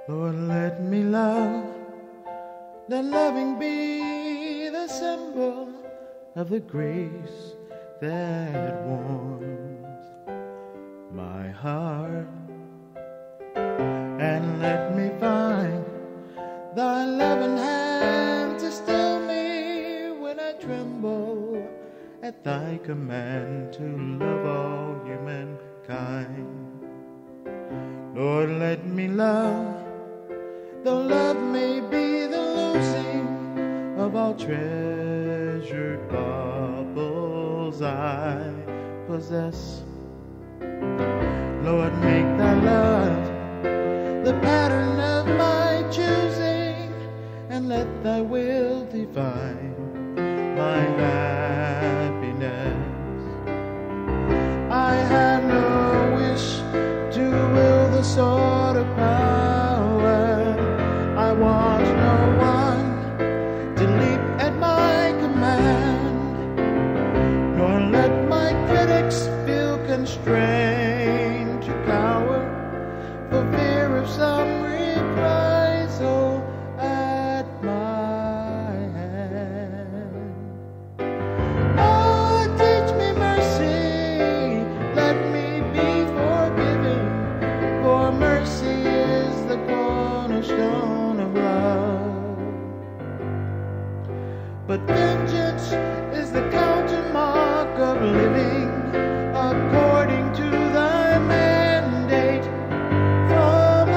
Lord, let me love, let loving be the symbol of the grace that warms my heart. And let me find thy loving hand to still me when I tremble at thy command to love all humankind. Lord, let me love, though love may be the losing of all treasured baubles I possess. Lord, make thy love the pattern of my choosing, and let thy will define my happiness. I have no wish to will the sword of power. I want no one to leap at my command, nor let my critics feel constrained to cower for fear of some reprisal at my hand. Oh, teach me mercy, let me be forgiving, for mercy is the cornerstone of love. But vengeance is the counter mark of living according to thy mandate from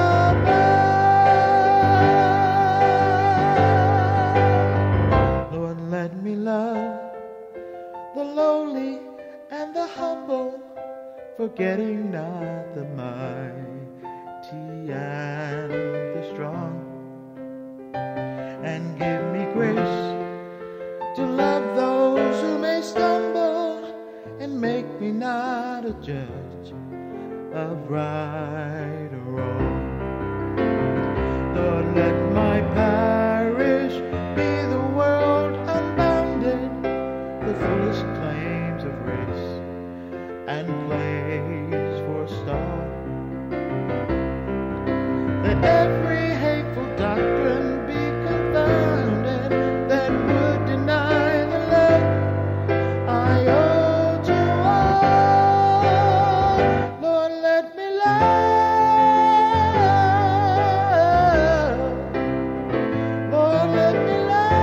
above. Lord, let me love the lowly and the humble, forgetting not the mighty and the strong. And give me grace to love those who may stumble, and make me not a judge of right or wrong. Lord, let my parish be the world unbounded, the fullest claims of race and place for a star. Let every hateful doctrine be confounded that would deny the love I owe to all. Lord, let me love. Lord, let me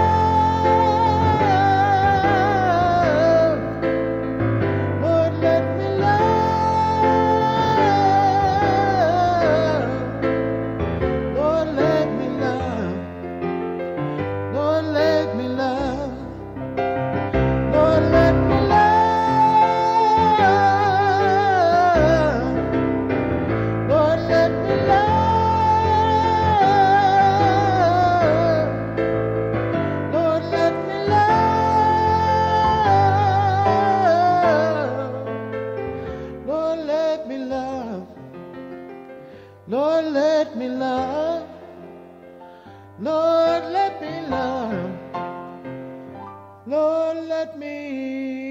love. Lord, let me love. Lord, let me love. Lord, let me love. Lord, let me love. Lord, let me love. Lord, let me love. Lord, let me love. Lord, let me love. Lord, let me love. Lord, let me